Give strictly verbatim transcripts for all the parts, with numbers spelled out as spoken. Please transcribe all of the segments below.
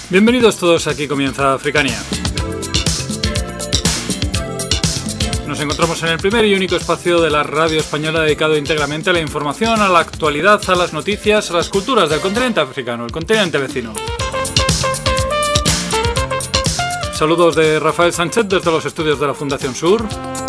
Bienvenidos todos, aquí comienza Africania. Nos encontramos en el primer y único espacio de la radio española dedicado íntegramente a la información, a la actualidad, a las noticias, a las culturas del continente africano, el continente vecino. Saludos de Rafael Sánchez desde los estudios de la Fundación Sur.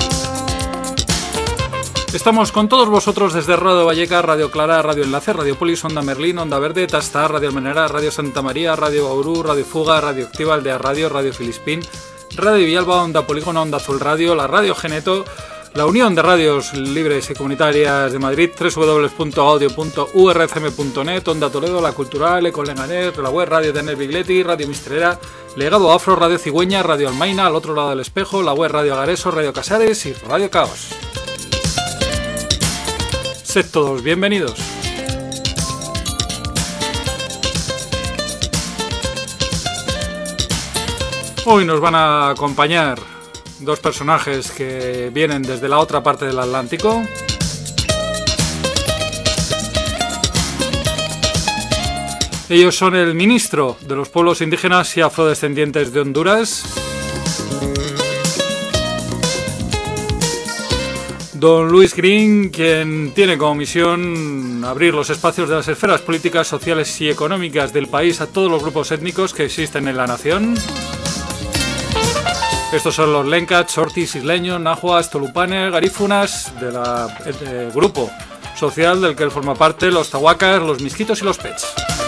Estamos con todos vosotros desde Radio Valleca, Radio Clara, Radio Enlace, Radio Polis, Onda Merlín, Onda Verde, Tastar, Radio Almenara, Radio Santa María, Radio Bauru, Radio Fuga, Radio Activa, Aldea Radio, Radio Filispín, Radio Villalba, Onda Polígono, Onda Azul Radio, la Radio Geneto, la Unión de Radios Libres y Comunitarias de Madrid, doble u doble u doble u punto audio punto u r c m punto net, Onda Toledo, La Cultural, Ecolenganet, la web Radio de Biglietti, Radio Mistrera, Legado Afro, Radio Cigüeña, Radio Almaina, al otro lado del espejo, la web Radio Agareso, Radio Casares y Radio Caos. Sed todos bienvenidos. Hoy nos van a acompañar dos personajes que vienen desde la otra parte del Atlántico. Ellos son el ministro de los pueblos indígenas y afrodescendientes de Honduras, don Louis Green, quien tiene como misión abrir los espacios de las esferas políticas, sociales y económicas del país a todos los grupos étnicos que existen en la nación. Estos son los Lencas, Chortis, Isleños, Nahuas, Tolupanes, Garífunas, del de grupo social del que él forma parte, los Tahuacas, los Misquitos y los Pets.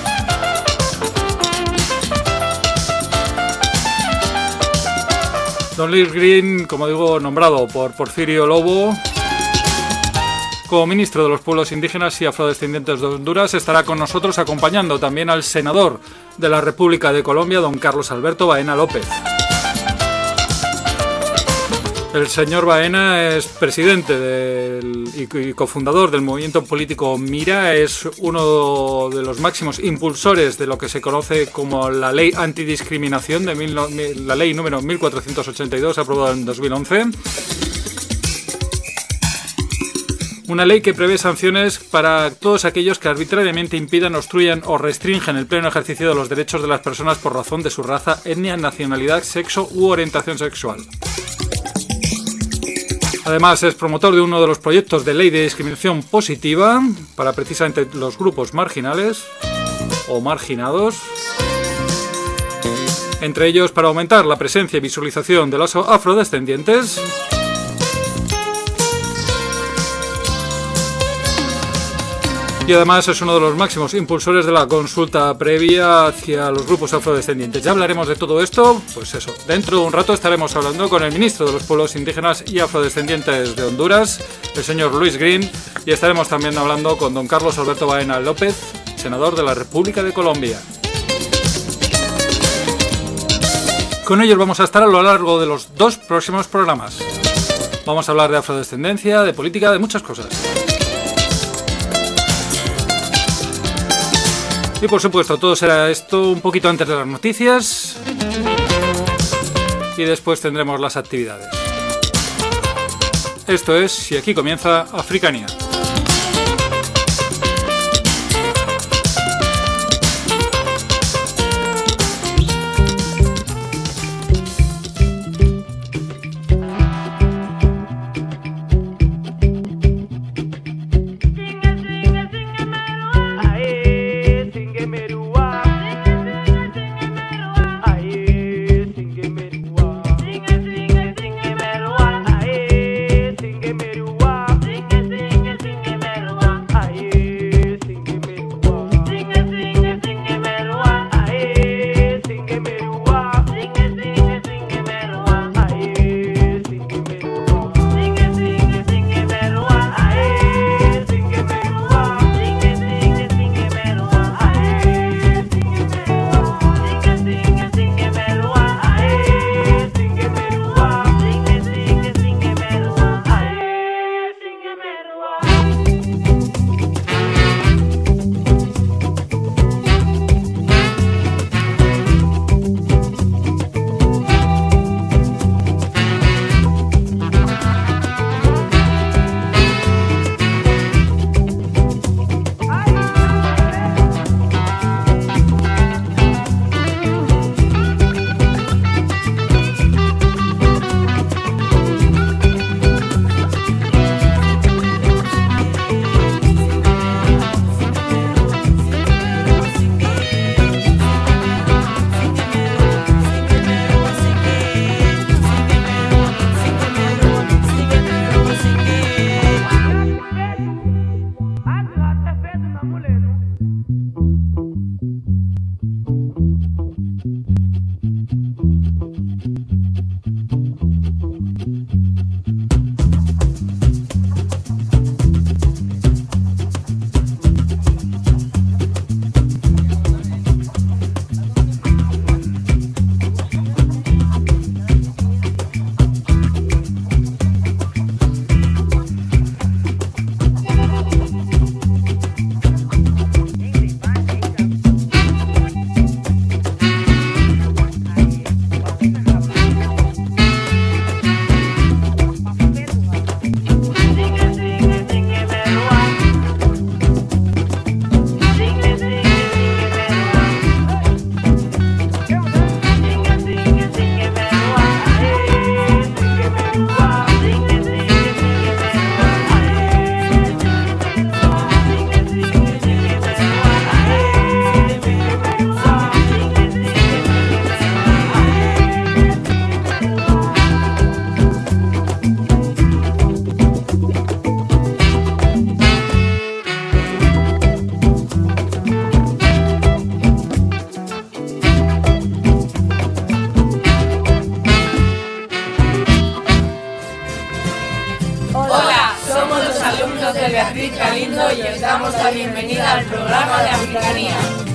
Don Louis Green, como digo, nombrado por Porfirio Lobo como ministro de los pueblos indígenas y afrodescendientes de Honduras, estará con nosotros acompañando también al senador de la República de Colombia, don Carlos Alberto Baena López. El señor Baena es presidente del, y, y cofundador del movimiento político Mira, es uno de los máximos impulsores de lo que se conoce como la Ley Antidiscriminación, de mil, la ley número mil cuatrocientos ochenta y dos, aprobada en dos mil once. Una ley que prevé sanciones para todos aquellos que arbitrariamente impidan, obstruyan o restringen el pleno ejercicio de los derechos de las personas por razón de su raza, etnia, nacionalidad, sexo u orientación sexual. Además, es promotor de uno de los proyectos de ley de discriminación positiva para precisamente los grupos marginales o marginados, entre ellos para aumentar la presencia y visualización de los afrodescendientes, y además es uno de los máximos impulsores de la consulta previa hacia los grupos afrodescendientes. Ya hablaremos de todo esto, pues eso, dentro de un rato estaremos hablando con el ministro de los pueblos indígenas y afrodescendientes de Honduras, el señor Louis Green, y estaremos también hablando con don Carlos Alberto Baena López, senador de la República de Colombia. Con ellos vamos a estar a lo largo de los dos próximos programas. Vamos a hablar de afrodescendencia, de política, de muchas cosas. Y por supuesto, todo será esto un poquito antes de las noticias y después tendremos las actividades. Esto es, y aquí comienza Africania. Sing la bienvenida al programa de Africanía.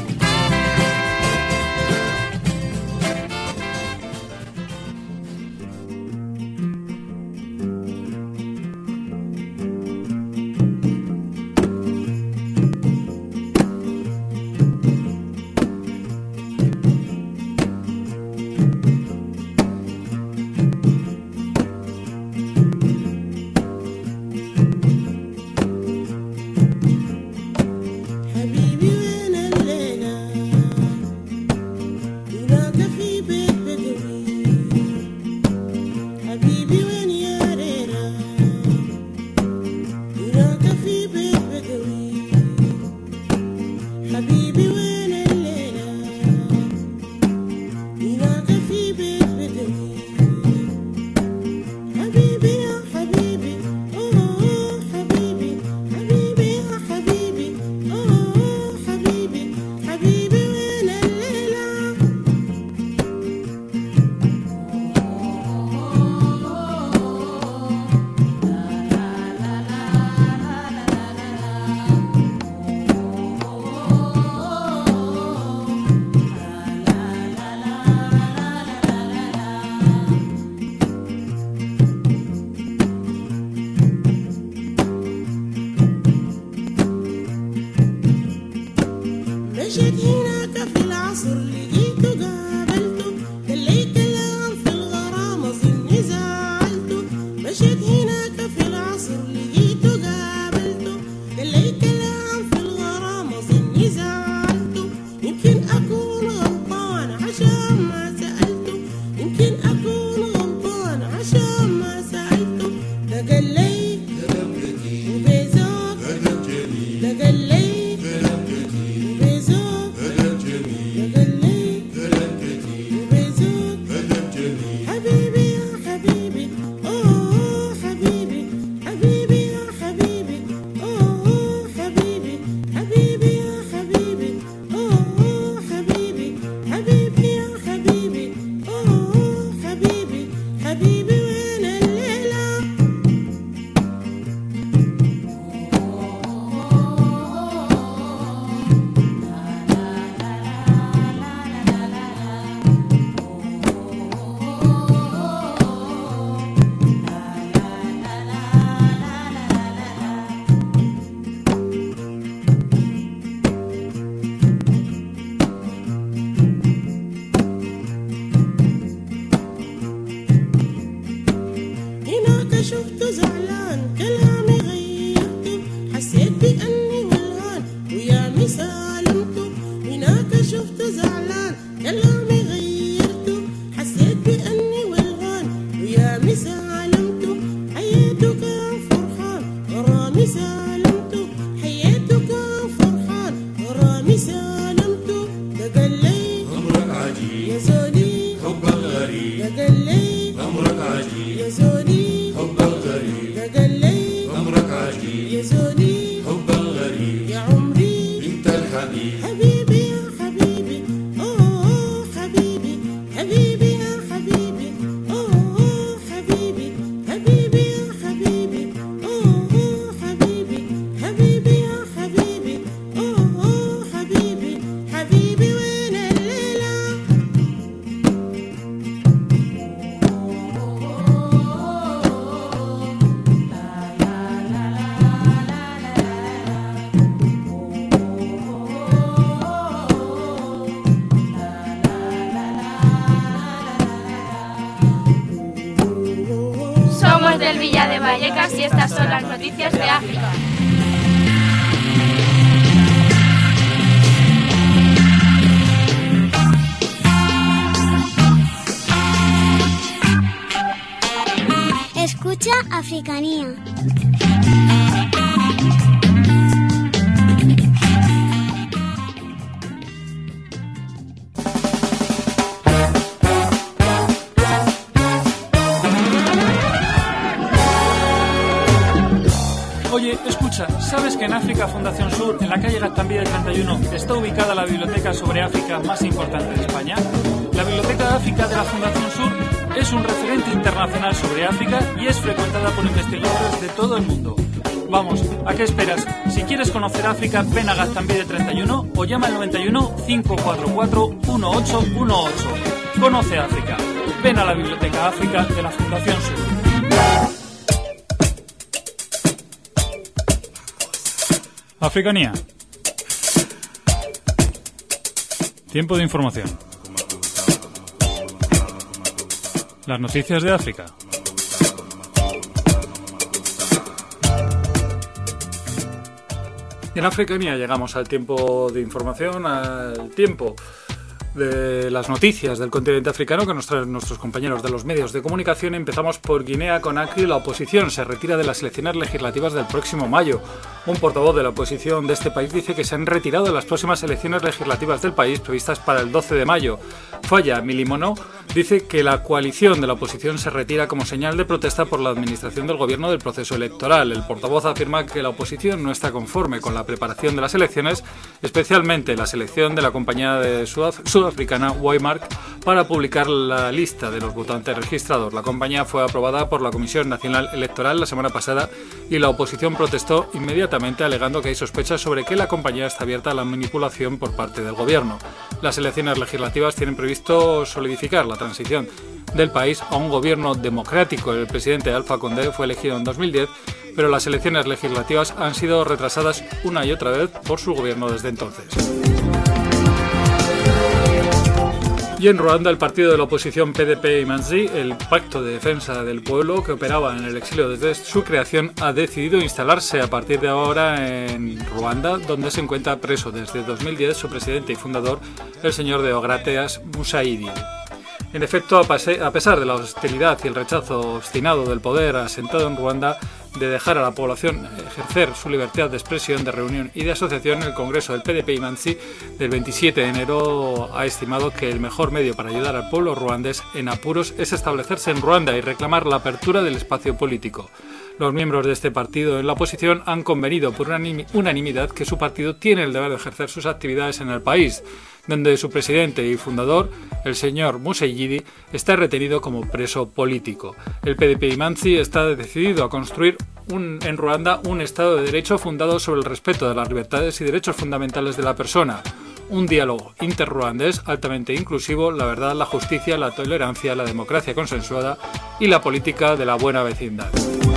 Del Villa de Vallecas y estas son las noticias de África. Escucha Africanía. Oye, escucha, ¿sabes que en África Fundación Sur, en la calle Gaztambide treinta y uno, está ubicada la biblioteca sobre África más importante de España? La Biblioteca de África de la Fundación Sur es un referente internacional sobre África y es frecuentada por investigadores de todo el mundo. Vamos, ¿a qué esperas? Si quieres conocer África, ven a Gaztambide treinta y uno o llama al noventa y uno, cinco cuatro cuatro, uno ocho uno ocho. Conoce África. Ven a la Biblioteca África de la Fundación Sur. Africanía. Tiempo de información. Las noticias de África. En Africanía llegamos al tiempo de información, al tiempo de las noticias del continente africano que nos traen nuestros compañeros de los medios de comunicación. Empezamos por Guinea Conakry. La oposición se retira de las elecciones legislativas del próximo mayo. Un portavoz de la oposición de este país dice que se han retirado de las próximas elecciones legislativas del país previstas para el doce de mayo. Falla Milimono dice que la coalición de la oposición se retira como señal de protesta por la administración del gobierno del proceso electoral. El portavoz afirma que la oposición no está conforme con la preparación de las elecciones, especialmente la selección de la compañía de sudafricana Waymark para publicar la lista de los votantes registrados. La compañía fue aprobada por la Comisión Nacional Electoral la semana pasada y la oposición protestó inmediatamente alegando que hay sospechas sobre que la compañía está abierta a la manipulación por parte del gobierno. Las elecciones legislativas tienen previsto solidificar la transición del país a un gobierno democrático. El presidente Alpha Condé fue elegido en dos mil diez, pero las elecciones legislativas han sido retrasadas una y otra vez por su gobierno desde entonces. Y en Ruanda, el partido de la oposición P D P Imanzi, el Pacto de Defensa del Pueblo, que operaba en el exilio desde su creación, ha decidido instalarse a partir de ahora en Ruanda, donde se encuentra preso desde dos mil diez su presidente y fundador, el señor Deograteas Musaidi. En efecto, a pesar de la hostilidad y el rechazo obstinado del poder asentado en Ruanda de dejar a la población ejercer su libertad de expresión, de reunión y de asociación, el Congreso del P D P Imanzi del veintisiete de enero ha estimado que el mejor medio para ayudar al pueblo ruandés en apuros es establecerse en Ruanda y reclamar la apertura del espacio político. Los miembros de este partido en la oposición han convenido por unanimidad que su partido tiene el deber de ejercer sus actividades en el país, donde su presidente y fundador, el señor Musayidi, está retenido como preso político. El P D P Imanzi está decidido a construir un, en Ruanda un Estado de Derecho fundado sobre el respeto de las libertades y derechos fundamentales de la persona, un diálogo interruandés altamente inclusivo, la verdad, la justicia, la tolerancia, la democracia consensuada y la política de la buena vecindad.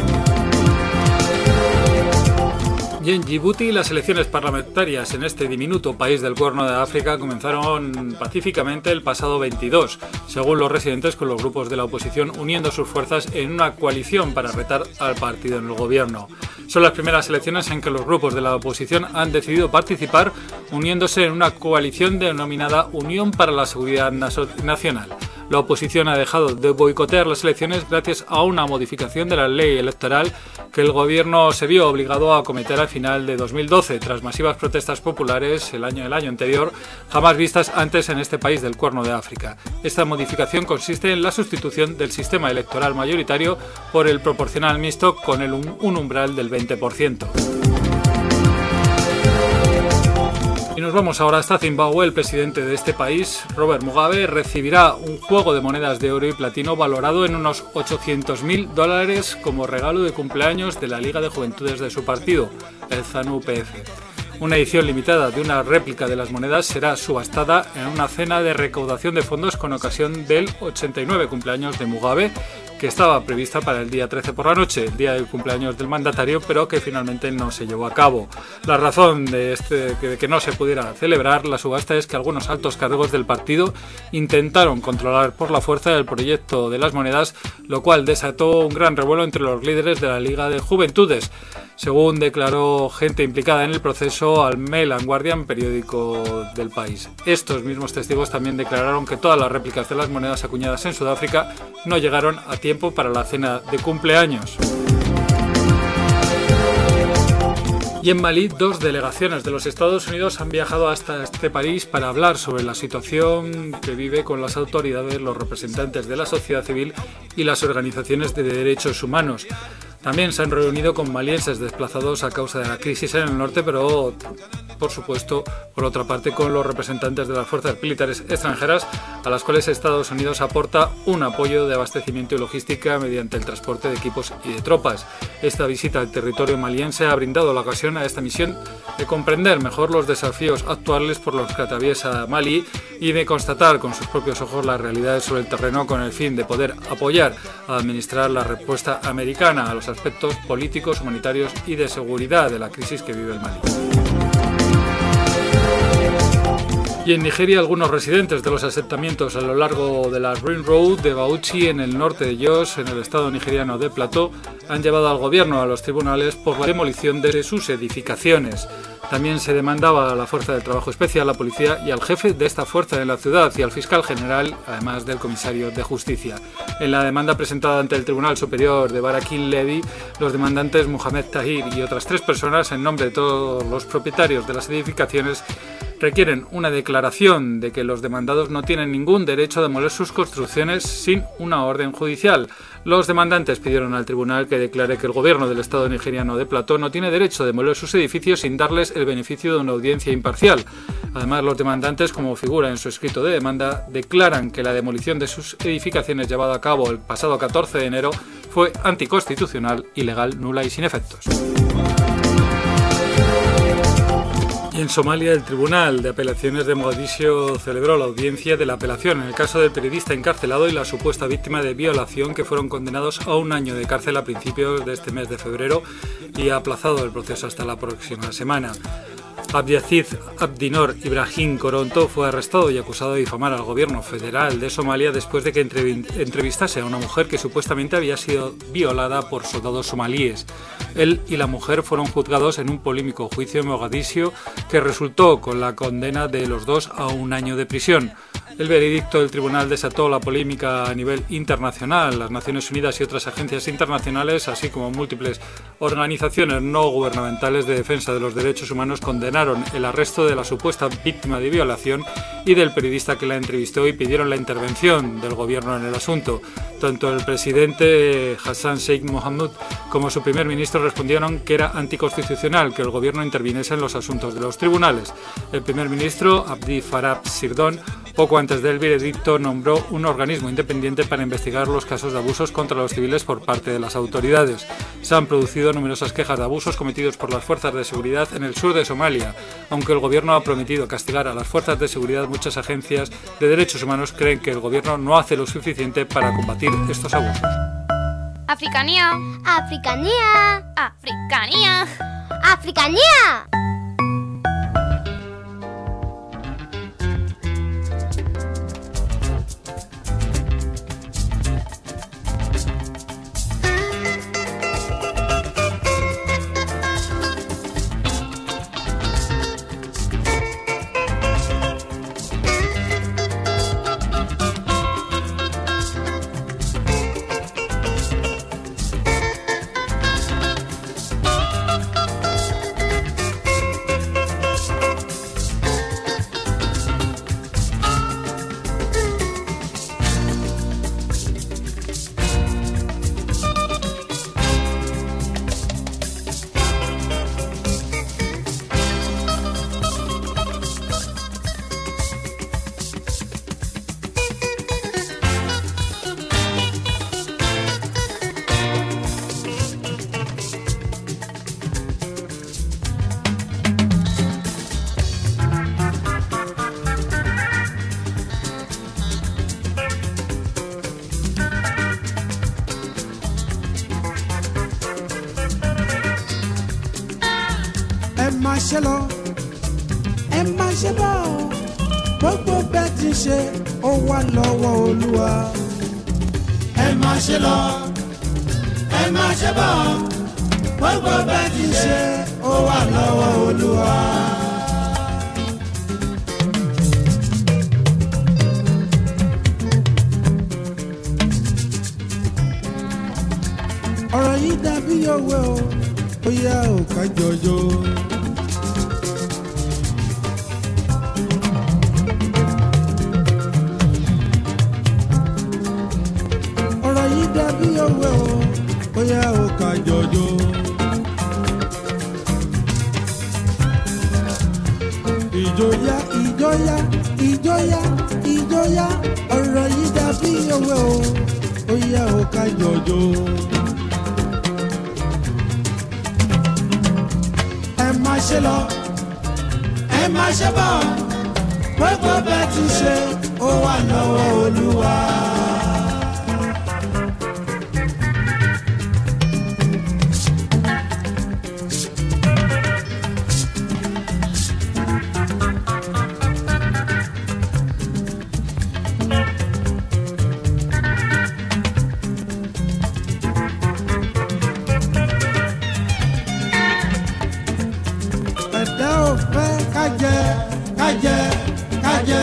Y en Djibouti, las elecciones parlamentarias en este diminuto país del Cuerno de África comenzaron pacíficamente el pasado veintidós, según los residentes, con los grupos de la oposición uniendo sus fuerzas en una coalición para retar al partido en el gobierno. Son las primeras elecciones en que los grupos de la oposición han decidido participar uniéndose en una coalición denominada Unión para la Seguridad Nacional. La oposición ha dejado de boicotear las elecciones gracias a una modificación de la ley electoral que el gobierno se vio obligado a acometer al final de dos mil doce, tras masivas protestas populares el año, el año anterior, jamás vistas antes en este país del Cuerno de África. Esta modificación consiste en la sustitución del sistema electoral mayoritario por el proporcional mixto con el, un umbral del veinte por ciento. Y nos vamos ahora hasta Zimbabue. El presidente de este país, Robert Mugabe, recibirá un juego de monedas de oro y platino valorado en unos ochocientos mil dólares como regalo de cumpleaños de la Liga de Juventudes de su partido, el ZANU P F. Una edición limitada de una réplica de las monedas será subastada en una cena de recaudación de fondos con ocasión del ochenta y nueve cumpleaños de Mugabe, que estaba prevista para el día trece por la noche, el día del cumpleaños del mandatario, pero que finalmente no se llevó a cabo. La razón de, este, de que no se pudiera celebrar la subasta es que algunos altos cargos del partido intentaron controlar por la fuerza el proyecto de las monedas, lo cual desató un gran revuelo entre los líderes de la Liga de Juventudes, según declaró gente implicada en el proceso al Mail and Guardian, periódico del país. Estos mismos testigos también declararon que todas las réplicas de las monedas acuñadas en Sudáfrica no llegaron a tiempo para la cena de cumpleaños. Y en Malí, dos delegaciones de los Estados Unidos han viajado hasta este país para hablar sobre la situación que vive con las autoridades, los representantes de la sociedad civil y las organizaciones de derechos humanos. También se han reunido con malienses desplazados a causa de la crisis en el norte, pero por supuesto, por otra parte, con los representantes de las fuerzas militares extranjeras, a las cuales Estados Unidos aporta un apoyo de abastecimiento y logística mediante el transporte de equipos y de tropas. Esta visita al territorio maliense ha brindado la ocasión a esta misión de comprender mejor los desafíos actuales por los que atraviesa Mali y de constatar con sus propios ojos las realidades sobre el terreno, con el fin de poder apoyar a administrar la respuesta americana a los aspectos políticos, humanitarios y de seguridad de la crisis que vive el Mali. Y en Nigeria, algunos residentes de los asentamientos a lo largo de la Ring Road de Bauchi, en el norte de Jos, en el estado nigeriano de Plateau, han llevado al gobierno a los tribunales por la demolición de sus edificaciones. También se demandaba a la Fuerza del Trabajo Especial, a la policía y al jefe de esta fuerza en la ciudad y al fiscal general, además del comisario de justicia. En la demanda presentada ante el Tribunal Superior de Barakin Ledi, los demandantes Mohamed Tahir y otras tres personas, en nombre de todos los propietarios de las edificaciones, requieren una declaración de que los demandados no tienen ningún derecho a demoler sus construcciones sin una orden judicial. Los demandantes pidieron al tribunal que declare que el gobierno del estado nigeriano de Plateau no tiene derecho a demoler sus edificios sin darles el beneficio de una audiencia imparcial. Además, los demandantes, como figura en su escrito de demanda, declaran que la demolición de sus edificaciones llevada a cabo el pasado catorce de enero fue anticonstitucional, ilegal, nula y sin efectos. En Somalia, el Tribunal de Apelaciones de Mogadiscio celebró la audiencia de la apelación en el caso del periodista encarcelado y la supuesta víctima de violación, que fueron condenados a un año de cárcel a principios de este mes de febrero, y ha aplazado el proceso hasta la próxima semana. Abdiaziz Abdinor Ibrahim Koronto fue arrestado y acusado de difamar al gobierno federal de Somalia después de que entrevistase a una mujer que supuestamente había sido violada por soldados somalíes. Él y la mujer fueron juzgados en un polémico juicio en Mogadiscio que resultó con la condena de los dos a un año de prisión. El veredicto del tribunal desató la polémica a nivel internacional. Las Naciones Unidas y otras agencias internacionales, así como múltiples organizaciones no gubernamentales de defensa de los derechos humanos, condenaron el arresto de la supuesta víctima de violación y del periodista que la entrevistó y pidieron la intervención del gobierno en el asunto. Tanto el presidente Hassan Sheikh Mohamud como su primer ministro respondieron que era anticonstitucional que el gobierno interviniese en los asuntos de los tribunales. El primer ministro, Abdi Farab Sirdon, poco antes del veredicto, nombró un organismo independiente para investigar los casos de abusos contra los civiles por parte de las autoridades. Se han producido numerosas quejas de abusos cometidos por las fuerzas de seguridad en el sur de Somalia. Aunque el gobierno ha prometido castigar a las fuerzas de seguridad, muchas agencias de derechos humanos creen que el gobierno no hace lo suficiente para combatir estos abusos. Africanía. Africanía. Africanía. Africanía. ṣe lọ ẹ má ṣe bọ̀ gbogbo bẹ́ẹ̀ ti ṣe ó wà lọ́wọ́ Olúwa. ẹ má ṣe lọ ẹ má ṣe bọ̀ gbogbo bẹ́ẹ̀ ti ṣe ó wà lọ́wọ́ Olúwa. ọ̀rọ̀ yìí dàbí òwe o ó yá ò ká jọjọ. ọ̀rọ̀ yìí dàbí òwe o ó yá ò ká jọjọ. ìjọyà ìjọyà ọ̀rọ̀ yìí dàbí òwe o ó yẹ ó ká jọjọ. ẹ má ṣe lọ ẹ má ṣe bọ̀ gbogbo bẹ́ẹ̀ ti ṣe ó wà lọ́wọ́ Olúwa. ẹ̀dá ò fẹ́ ká jẹ ká jẹ ká jẹ.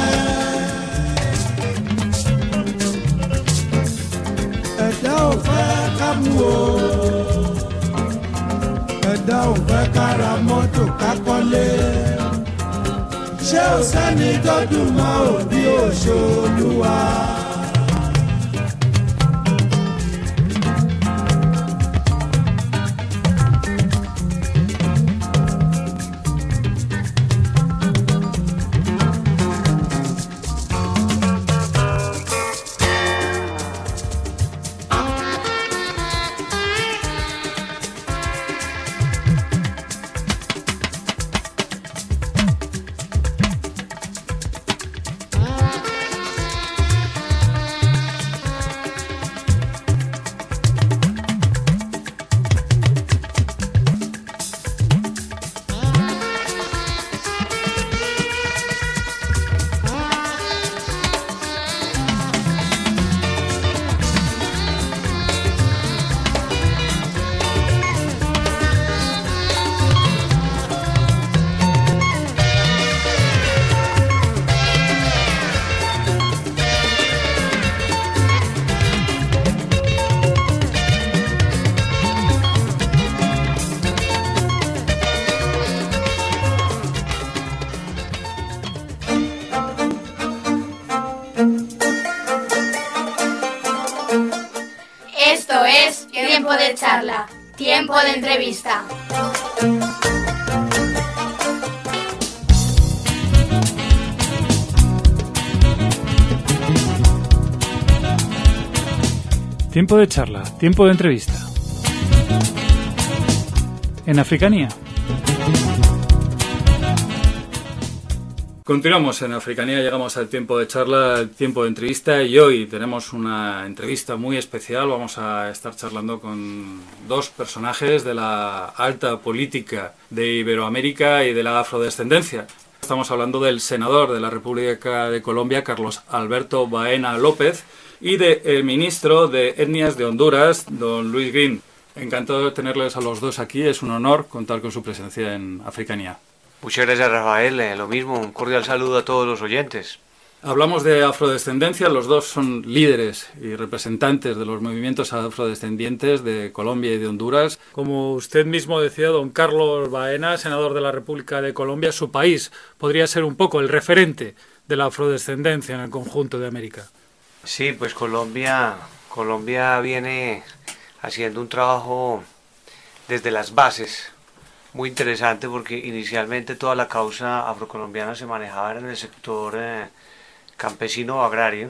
ẹ̀dá ò fẹ́ ká mú o. ẹ̀dá ò fẹ́ ká ra mọ́tò ká kọ́lé. ṣé o sẹ́ni tó dùn mọ́ òbí òṣòlùwà. Esto es Tiempo de Charla, Tiempo de Entrevista. Tiempo de charla, tiempo de entrevista. En Africanía. Continuamos en Africanía, llegamos al tiempo de charla, al tiempo de entrevista y hoy tenemos una entrevista muy especial. Vamos a estar charlando con dos personajes de la alta política de Iberoamérica y de la afrodescendencia. Estamos hablando del senador de la República de Colombia, Carlos Alberto Baena López, y del ministro de Etnias de Honduras, don Luis Green. Encantado de tenerles a los dos aquí, es un honor contar con su presencia en Africanía. Muchas gracias, Rafael. Eh, lo mismo, un cordial saludo a todos los oyentes. Hablamos de afrodescendencia, los dos son líderes y representantes de los movimientos afrodescendientes de Colombia y de Honduras. Como usted mismo decía, don Carlos Baena, senador de la República de Colombia, su país podría ser un poco el referente de la afrodescendencia en el conjunto de América. Sí, pues Colombia, Colombia viene haciendo un trabajo desde las bases muy interesante, porque inicialmente toda la causa afrocolombiana se manejaba en el sector eh, campesino o agrario,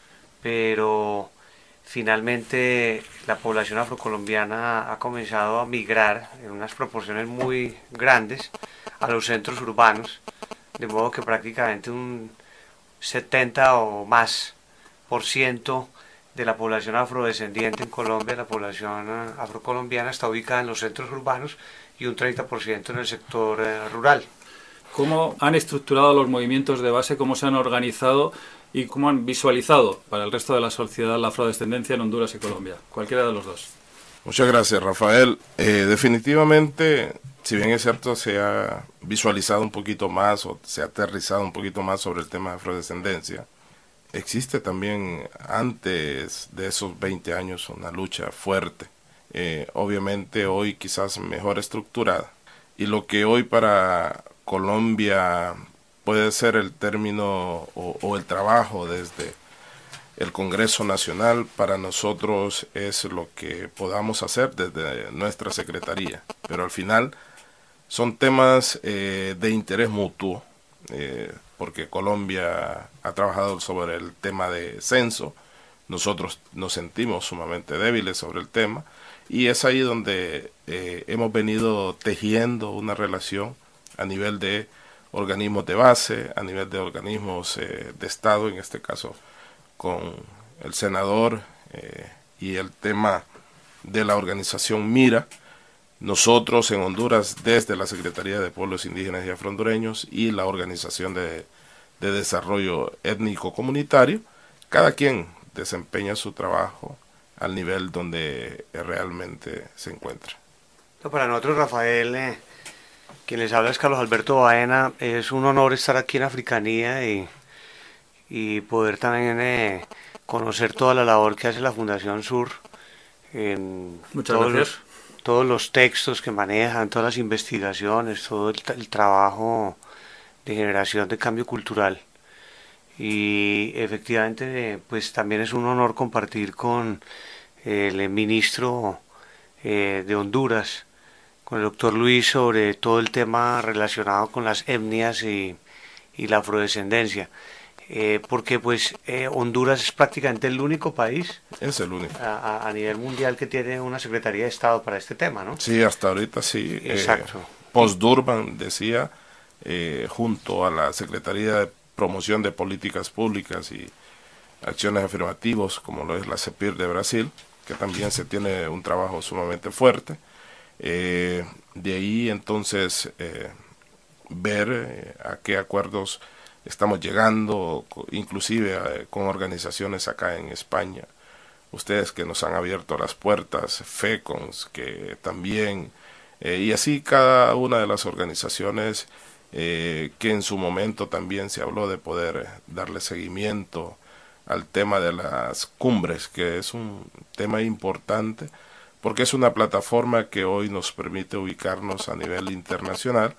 pero finalmente la población afrocolombiana ha comenzado a migrar en unas proporciones muy grandes a los centros urbanos, de modo que prácticamente un setenta o más por ciento de la población afrodescendiente en Colombia, la población eh, afrocolombiana, está ubicada en los centros urbanos y un treinta por ciento en el sector eh, rural. ¿Cómo han estructurado los movimientos de base, cómo se han organizado y cómo han visualizado para el resto de la sociedad la afrodescendencia en Honduras y Colombia? Cualquiera de los dos. Muchas gracias, Rafael. Eh, definitivamente, si bien es cierto, se ha visualizado un poquito más o se ha aterrizado un poquito más sobre el tema de afrodescendencia, existe también antes de esos veinte años una lucha fuerte. Eh, obviamente hoy quizás mejor estructurada, y lo que hoy para Colombia puede ser el término o, o el trabajo desde el Congreso Nacional, para nosotros es lo que podamos hacer desde nuestra Secretaría, pero al final son temas eh, de interés mutuo. Eh, porque Colombia ha trabajado sobre el tema de censo. Nosotros nos sentimos sumamente débiles sobre el tema, y es ahí donde eh, hemos venido tejiendo una relación a nivel de organismos de base, a nivel de organismos eh, de Estado, en este caso con el senador eh, y el tema de la organización MIRA. Nosotros en Honduras, desde la Secretaría de Pueblos Indígenas y Afrohondureños y la Organización de, de Desarrollo Étnico Comunitario, cada quien desempeña su trabajo al nivel donde realmente se encuentra. No, para nosotros, Rafael, eh, quien les habla es Carlos Alberto Baena. Es un honor estar aquí en Africanía y, y poder también eh, conocer toda la labor que hace la Fundación Sur. En Muchas todos gracias. Los, todos los textos que manejan, todas las investigaciones, todo el, el trabajo de generación de cambio cultural. Y efectivamente, pues también es un honor compartir con el ministro eh, de Honduras, con el doctor Luis, sobre todo el tema relacionado con las etnias y, y la afrodescendencia. Eh, porque pues eh, Honduras es prácticamente el único país Es el único. a, a nivel mundial que tiene una Secretaría de Estado para este tema, ¿no? Sí, hasta ahorita sí. Exacto. Eh, Post-Durban decía, eh, junto a la Secretaría de Promoción de Políticas Públicas y Acciones Afirmativas, como lo es la CEPIR de Brasil, que también se tiene un trabajo sumamente fuerte. Eh, de ahí entonces eh, ver eh, a qué acuerdos estamos llegando, inclusive eh, con organizaciones acá en España. Ustedes que nos han abierto las puertas, FECONS, que también, eh, y así cada una de las organizaciones eh, que en su momento también se habló de poder darle seguimiento al tema de las cumbres, que es un tema importante, porque es una plataforma que hoy nos permite ubicarnos a nivel internacional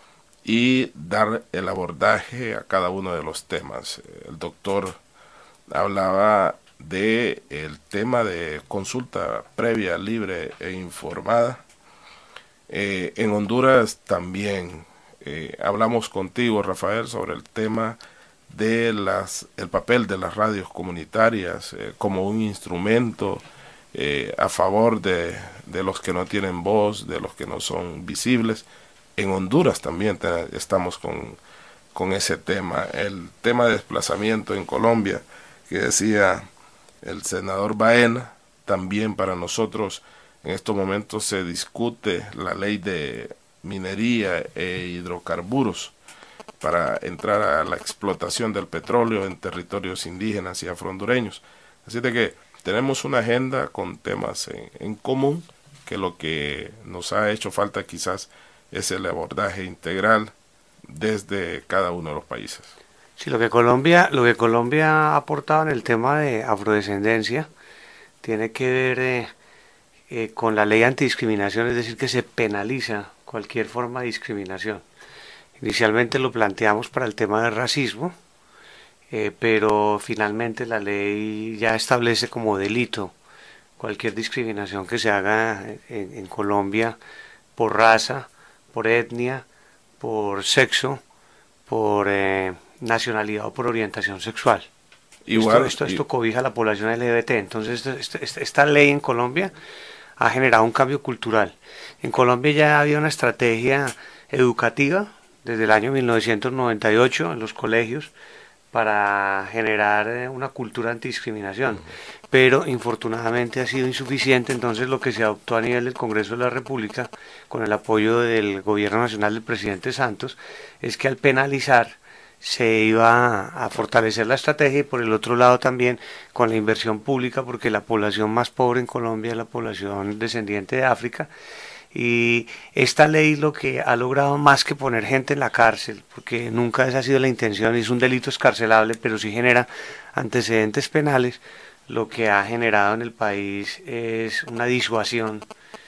y dar el abordaje a cada uno de los temas. El doctor hablaba de el tema de consulta previa, libre e informada. Eh, en Honduras también eh, hablamos contigo, Rafael, sobre el tema de las el papel de las radios comunitarias eh, como un instrumento eh, a favor de, de los que no tienen voz, de los que no son visibles. En Honduras también te, estamos con, con ese tema. El tema de desplazamiento en Colombia, que decía el senador Baena, también para nosotros en estos momentos se discute la ley de minería e hidrocarburos para entrar a la explotación del petróleo en territorios indígenas y afrohondureños. Así de que tenemos una agenda con temas en, en común, que lo que nos ha hecho falta quizás es el abordaje integral desde cada uno de los países. Sí, lo que Colombia, lo que Colombia ha aportado en el tema de afrodescendencia tiene que ver eh, eh, con la ley antidiscriminación, es decir, que se penaliza cualquier forma de discriminación. Inicialmente lo planteamos para el tema del racismo, eh, pero finalmente la ley ya establece como delito cualquier discriminación que se haga en, en Colombia por raza, por etnia, por sexo, por eh, nacionalidad o por orientación sexual. Igual, esto, esto, esto cobija a la población L G B T. Entonces esta, esta, esta ley en Colombia ha generado un cambio cultural. En Colombia ya había una estrategia educativa desde el año mil novecientos noventa y ocho en los colegios para generar una cultura antidiscriminación, uh-huh. pero infortunadamente ha sido insuficiente. Entonces lo que se adoptó a nivel del Congreso de la República, con el apoyo del gobierno nacional del presidente Santos, es que al penalizar se iba a fortalecer la estrategia, y por el otro lado también con la inversión pública, porque la población más pobre en Colombia es la población descendiente de África. Y esta ley lo que ha logrado, más que poner gente en la cárcel, porque nunca esa ha sido la intención, es un delito escarcelable, pero sí genera antecedentes penales, lo que ha generado en el país es una disuasión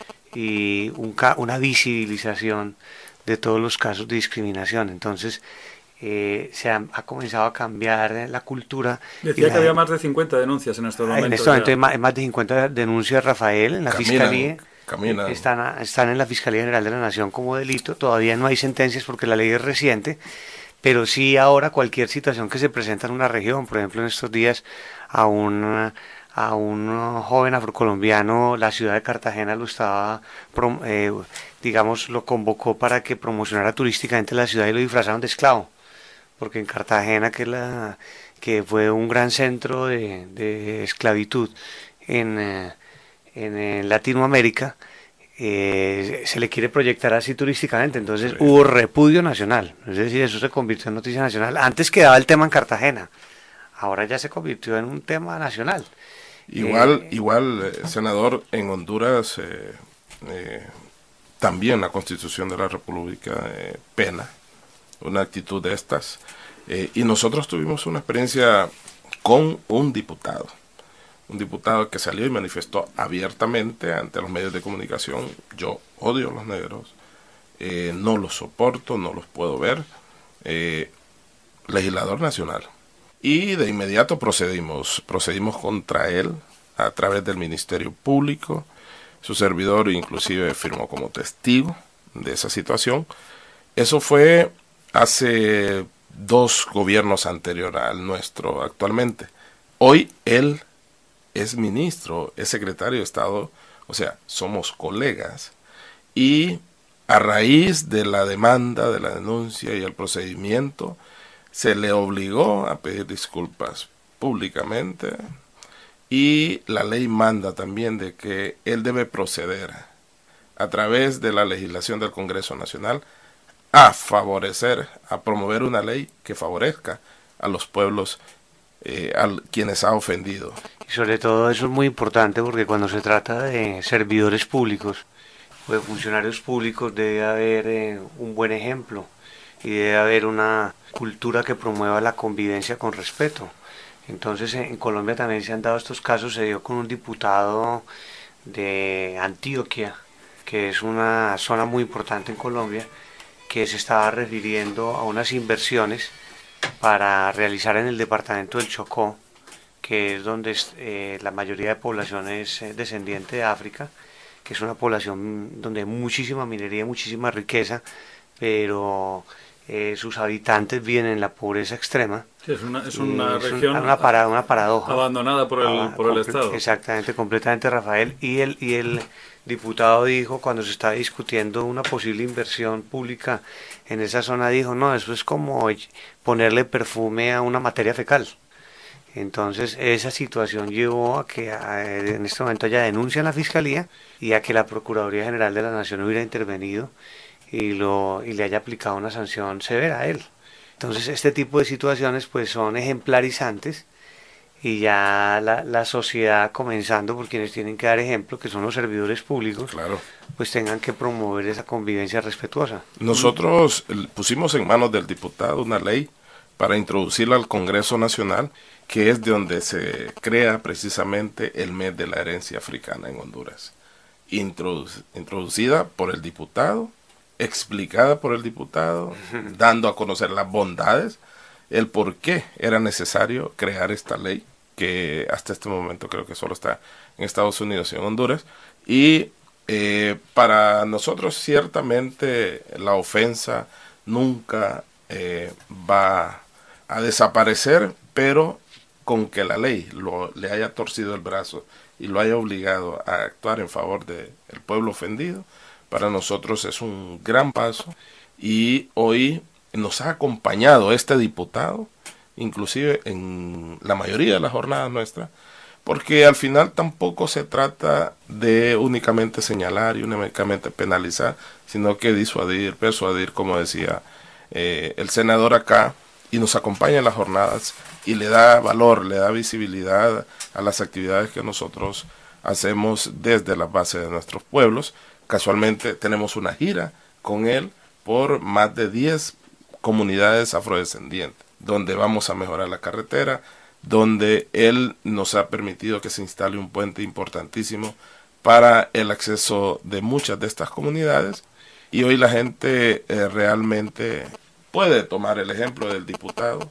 y un, una visibilización de todos los casos de discriminación. Entonces eh, se ha, ha comenzado a cambiar la cultura. Decía que la, había más de cincuenta denuncias en estos momentos. En este momento hay más, más de cincuenta denuncias, Rafael, en la Caminan. Fiscalía. Camina. Están, están en la Fiscalía General de la Nación como delito. Todavía no hay sentencias porque la ley es reciente, pero sí ahora cualquier situación que se presenta en una región, por ejemplo en estos días a un, a un joven afrocolombiano, la ciudad de Cartagena lo estaba, eh, digamos, lo convocó para que promocionara turísticamente la ciudad y lo disfrazaron de esclavo, porque en Cartagena, que, la, que fue un gran centro de, de esclavitud en, eh, en, en Latinoamérica, Eh, se le quiere proyectar así turísticamente, entonces sí. Hubo repudio nacional, es decir, eso se convirtió en noticia nacional. Antes quedaba el tema en Cartagena, ahora ya se convirtió en un tema nacional. Igual, eh, igual eh, senador, en Honduras eh, eh, también la Constitución de la República eh, pena una actitud de estas, eh, y nosotros tuvimos una experiencia con un diputado. Un diputado que salió y manifestó abiertamente ante los medios de comunicación: yo odio a los negros, eh, no los soporto, no los puedo ver, eh, legislador nacional. Y de inmediato procedimos, procedimos contra él a través del Ministerio Público. Su servidor inclusive firmó como testigo de esa situación. Eso fue hace dos gobiernos anteriores al nuestro actualmente. Hoy él es ministro, es secretario de Estado, o sea, somos colegas, y a raíz de la demanda, de la denuncia y el procedimiento, se le obligó a pedir disculpas públicamente, y la ley manda también de que él debe proceder a través de la legislación del Congreso Nacional a favorecer, a promover una ley que favorezca a los pueblos eh, a quienes ha ofendido. Y sobre todo eso es muy importante porque cuando se trata de servidores públicos o de funcionarios públicos debe haber eh, un buen ejemplo y debe haber una cultura que promueva la convivencia con respeto. Entonces en Colombia también se han dado estos casos, se dio con un diputado de Antioquia, que es una zona muy importante en Colombia, que se estaba refiriendo a unas inversiones para realizar en el departamento del Chocó, que es donde eh, la mayoría de población es eh, descendiente de África, que es una población donde hay muchísima minería, muchísima riqueza, pero eh, sus habitantes viven en la pobreza extrema. Sí, es una, es una es región un, una, para, una paradoja. Abandonada por el, por el Estado. Exactamente, completamente, Rafael. Y el, y el diputado dijo, cuando se estaba discutiendo una posible inversión pública en esa zona, dijo, no, eso es como ponerle perfume a una materia fecal. Entonces esa situación llevó a que a, en este momento haya denuncia en la Fiscalía y a que la Procuraduría General de la Nación hubiera intervenido y, lo, y le haya aplicado una sanción severa a él. Entonces este tipo de situaciones pues son ejemplarizantes y ya la, la sociedad, comenzando por quienes tienen que dar ejemplo, que son los servidores públicos, claro, pues tengan que promover esa convivencia respetuosa. Nosotros pusimos en manos del diputado una ley para introducirla al Congreso Nacional, que es de donde se crea precisamente el mes de la herencia africana en Honduras. Introduc- introducida por el diputado, explicada por el diputado, dando a conocer las bondades, el por qué era necesario crear esta ley, que hasta este momento creo que solo está en Estados Unidos y en Honduras, y eh, para nosotros ciertamente la ofensa nunca eh, va a desaparecer, pero con que la ley lo, le haya torcido el brazo y lo haya obligado a actuar en favor del pueblo ofendido, para nosotros es un gran paso, y hoy nos ha acompañado este diputado, inclusive en la mayoría de las jornadas nuestras, porque al final tampoco se trata de únicamente señalar y únicamente penalizar, sino que disuadir, persuadir, como decía eh, el senador acá, y nos acompaña en las jornadas y le da valor, le da visibilidad a las actividades que nosotros hacemos desde la base de nuestros pueblos. Casualmente tenemos una gira con él por más de diez comunidades afrodescendientes, donde vamos a mejorar la carretera, donde él nos ha permitido que se instale un puente importantísimo para el acceso de muchas de estas comunidades, y hoy la gente eh, realmente puede tomar el ejemplo del diputado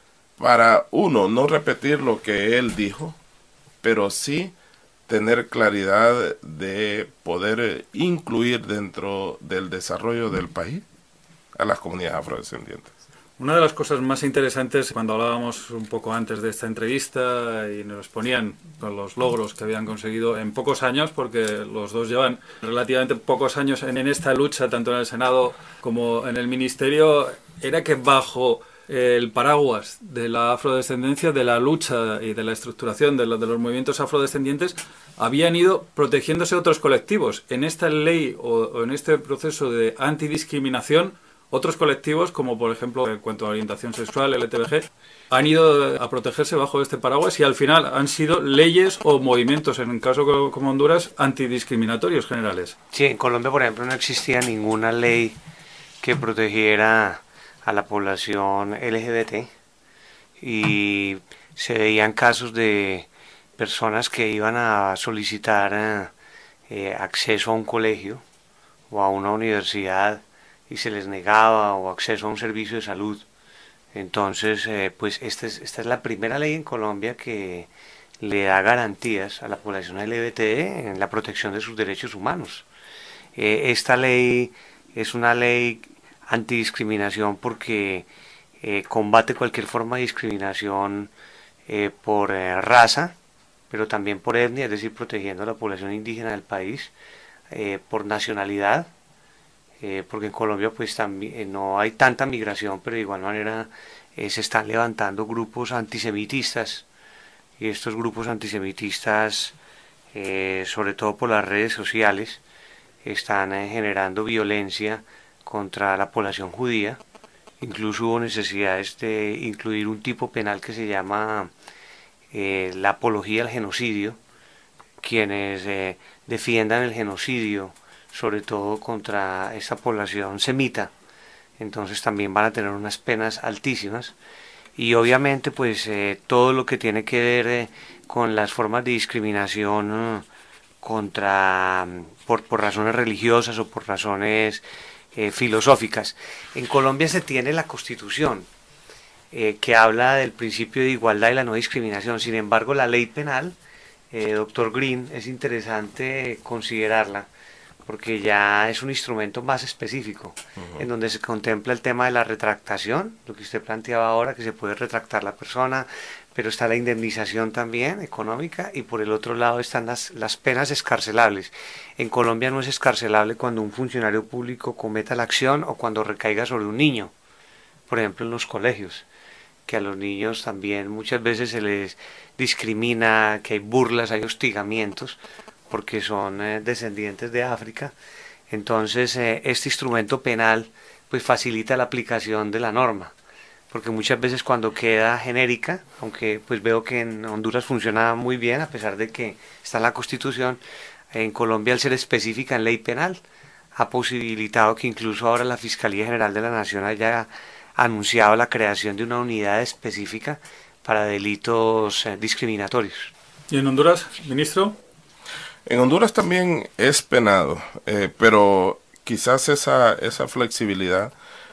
para, uno, no repetir lo que él dijo, pero sí tener claridad de poder incluir dentro del desarrollo del país a las comunidades afrodescendientes. Una de las cosas más interesantes cuando hablábamos un poco antes de esta entrevista y nos ponían con los logros que habían conseguido en pocos años, porque los dos llevan relativamente pocos años en, en esta lucha, tanto en el Senado como en el Ministerio, era que bajo el paraguas de la afrodescendencia, de la lucha y de la estructuración de, lo, de los movimientos afrodescendientes, habían ido protegiéndose otros colectivos. En esta ley o, o en este proceso de antidiscriminación, otros colectivos, como por ejemplo en cuanto a orientación sexual, L G B T, han ido a protegerse bajo este paraguas y al final han sido leyes o movimientos, en un caso como Honduras, antidiscriminatorios generales. Sí, en Colombia, por ejemplo, no existía ninguna ley que protegiera a la población L G B T y se veían casos de personas que iban a solicitar eh, acceso a un colegio o a una universidad y se les negaba, o acceso a un servicio de salud. Entonces, eh, pues esta es, esta es la primera ley en Colombia que le da garantías a la población L G B T en la protección de sus derechos humanos. Eh, esta ley es una ley antidiscriminación porque eh, combate cualquier forma de discriminación eh, por eh, raza, pero también por etnia, es decir, protegiendo a la población indígena del país, eh, por nacionalidad, Eh, porque en Colombia pues también eh, no hay tanta migración, pero de igual manera eh, se están levantando grupos antisemitistas, y estos grupos antisemitistas, eh, sobre todo por las redes sociales, están eh, generando violencia contra la población judía. Incluso hubo necesidades de incluir un tipo penal que se llama eh, la apología al genocidio. Quienes eh, defiendan el genocidio, sobre todo contra esta población semita, entonces también van a tener unas penas altísimas. Y obviamente pues eh, todo lo que tiene que ver eh, con las formas de discriminación eh, contra por, por razones religiosas o por razones eh, filosóficas. En Colombia se tiene la Constitución eh, que habla del principio de igualdad y la no discriminación. Sin embargo, la ley penal, eh, doctor Green, es interesante considerarla porque ya es un instrumento más específico, uh-huh. en donde se contempla el tema de la retractación, lo que usted planteaba ahora, que se puede retractar la persona, pero está la indemnización también económica, y por el otro lado están las, las penas escarcelables. En Colombia no es escarcelable cuando un funcionario público cometa la acción o cuando recaiga sobre un niño, por ejemplo en los colegios, que a los niños también muchas veces se les discrimina, que hay burlas, hay hostigamientos, porque son eh, descendientes de África. Entonces eh, este instrumento penal pues facilita la aplicación de la norma, porque muchas veces cuando queda genérica, aunque pues veo que en Honduras funciona muy bien a pesar de que está en la Constitución, en Colombia al ser específica en ley penal ha posibilitado que incluso ahora la Fiscalía General de la Nación haya anunciado la creación de una unidad específica para delitos eh, discriminatorios. ¿Y en Honduras, ministro? En Honduras también es penado, eh, pero quizás esa, esa flexibilidad,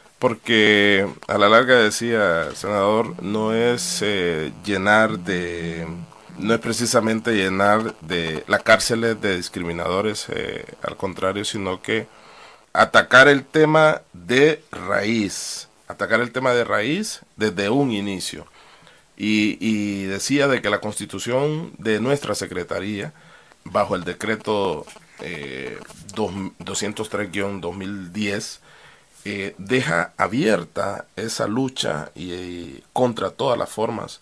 porque a la larga, decía el senador, no es eh, llenar de, no es precisamente llenar de las cárceles de discriminadores, eh, al contrario, sino que atacar el tema de raíz, atacar el tema de raíz desde un inicio. Y, y decía de que la Constitución de nuestra Secretaría, bajo el decreto eh, doscientos tres guión dos mil diez, eh, deja abierta esa lucha y, y contra todas las formas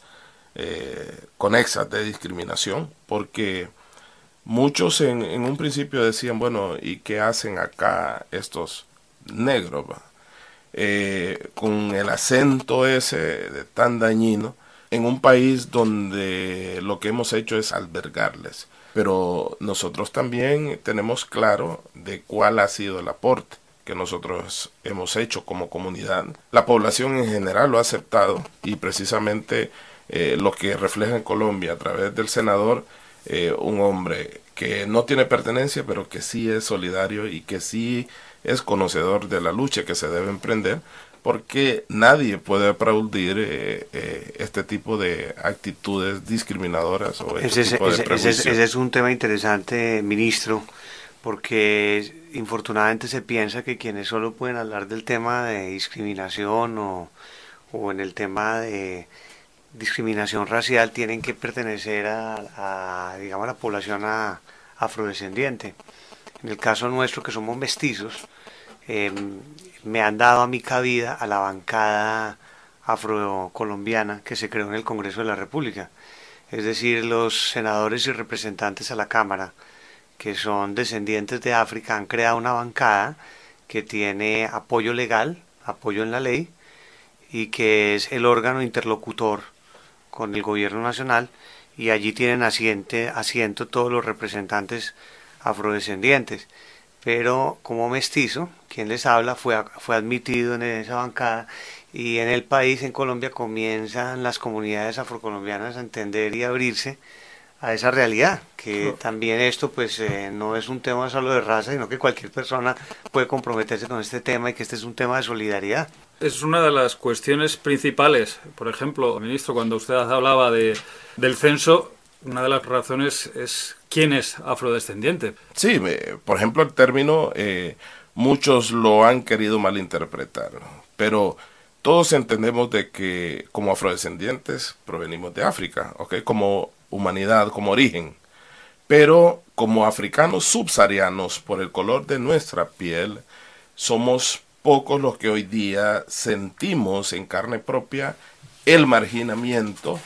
eh, conexas de discriminación, porque muchos en, en un principio decían, bueno, ¿y qué hacen acá estos negros? Eh, con el acento ese de tan dañino, en un país donde lo que hemos hecho es albergarles. Pero nosotros también tenemos claro de cuál ha sido el aporte que nosotros hemos hecho como comunidad. La población en general lo ha aceptado, y precisamente eh, lo que refleja en Colombia a través del senador, eh, un hombre que no tiene pertenencia, pero que sí es solidario y que sí es conocedor de la lucha que se debe emprender, porque nadie puede aplaudir eh, eh, este tipo de actitudes discriminadoras o este ese, tipo ese, de prejuicios. Ese, ese es un tema interesante, ministro, porque infortunadamente se piensa que quienes solo pueden hablar del tema de discriminación o, o en el tema de discriminación racial tienen que pertenecer a, a digamos, a la población a, afrodescendiente. En el caso nuestro, que somos mestizos, eh, me han dado a mi cabida a la bancada afrocolombiana que se creó en el Congreso de la República. Es decir, los senadores y representantes a la Cámara, que son descendientes de África, han creado una bancada que tiene apoyo legal, apoyo en la ley, y que es el órgano interlocutor con el gobierno nacional, y allí tienen asiente, asiento todos los representantes afrodescendientes. Pero como mestizo, quien les habla fue, fue admitido en esa bancada, y en el país, en Colombia, comienzan las comunidades afrocolombianas a entender y a abrirse a esa realidad, que también esto pues eh, no es un tema solo de raza, sino que cualquier persona puede comprometerse con este tema y que este es un tema de solidaridad. Es una de las cuestiones principales. Por ejemplo, ministro, cuando usted hablaba de, del censo, una de las razones es quién es afrodescendiente. Sí, eh, por ejemplo, el término, eh, muchos lo han querido malinterpretar, pero todos entendemos de que como afrodescendientes provenimos de África, ¿ok? Como humanidad, como origen, pero como africanos subsaharianos, por el color de nuestra piel, somos pocos los que hoy día sentimos en carne propia el marginamiento,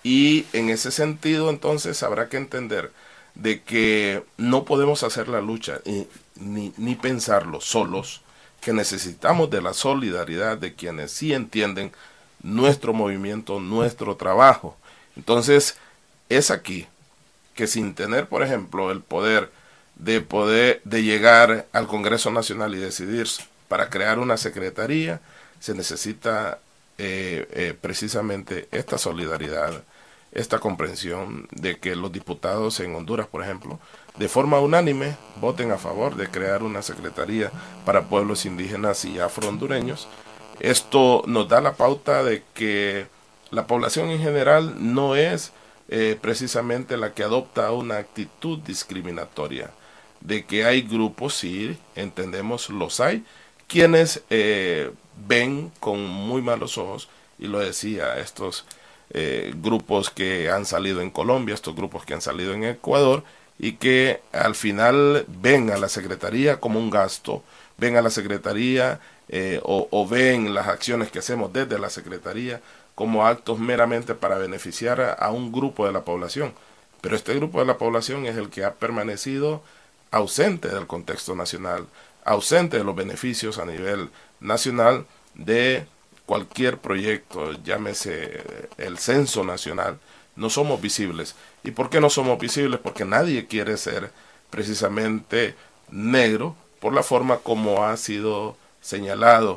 y en ese sentido entonces habrá que entender de que no podemos hacer la lucha y, ni, ni pensarlo solos, que necesitamos de la solidaridad de quienes sí entienden nuestro movimiento, nuestro trabajo. Entonces, es aquí que sin tener, por ejemplo, el poder de poder de llegar al Congreso Nacional y decidir para crear una secretaría, se necesita eh, eh, precisamente esta solidaridad, esta comprensión de que los diputados en Honduras, por ejemplo, de forma unánime voten a favor de crear una secretaría para pueblos indígenas y afrohondureños. Esto nos da la pauta de que la población en general no es eh, precisamente la que adopta una actitud discriminatoria, de que hay grupos, sí, entendemos, los hay, quienes eh, ven con muy malos ojos, y lo decía, estos eh, grupos que han salido en Colombia, estos grupos que han salido en Ecuador, y que al final ven a la Secretaría como un gasto, ven a la Secretaría eh, o, o ven las acciones que hacemos desde la Secretaría como actos meramente para beneficiar a, a un grupo de la población. Pero este grupo de la población es el que ha permanecido ausente del contexto nacional, ausente de los beneficios a nivel nacional de cualquier proyecto, llámese el censo nacional. No somos visibles. ¿Y por qué no somos visibles? Porque nadie quiere ser precisamente negro por la forma como ha sido señalado,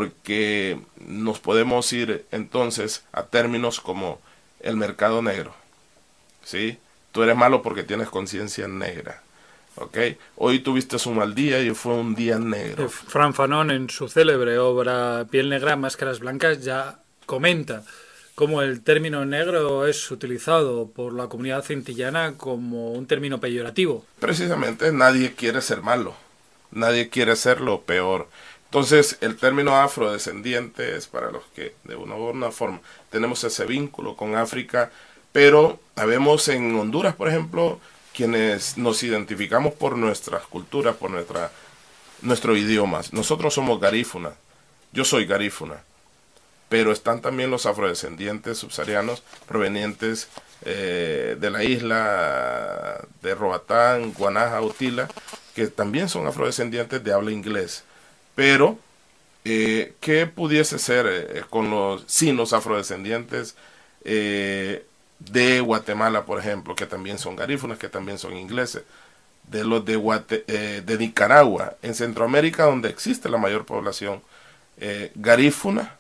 porque nos podemos ir entonces a términos como el mercado negro, ¿sí? Tú eres malo porque tienes conciencia negra, ¿ok? Hoy tuviste un mal día y fue un día negro. Fran Fanon, en su célebre obra Piel negra, máscaras blancas, ya comenta cómo el término negro es utilizado por la comunidad cintillana como un término peyorativo. Precisamente nadie quiere ser malo, nadie quiere ser lo peor. Entonces el término afrodescendiente es para los que de una u otra forma tenemos ese vínculo con África, pero habemos en Honduras, por ejemplo, quienes nos identificamos por nuestras culturas, por nuestra, nuestro idioma. Nosotros somos garífuna, yo soy garífuna, pero están también los afrodescendientes subsaharianos provenientes eh, de la isla de Roatán, Guanaja, Utila, que también son afrodescendientes de habla inglés. Pero, eh, ¿qué pudiese ser eh, con los sinos afrodescendientes eh, de Guatemala, por ejemplo, que también son garífunas, que también son ingleses? De los de, Guate, eh, de Nicaragua, en Centroamérica, donde existe la mayor población eh, garífuna,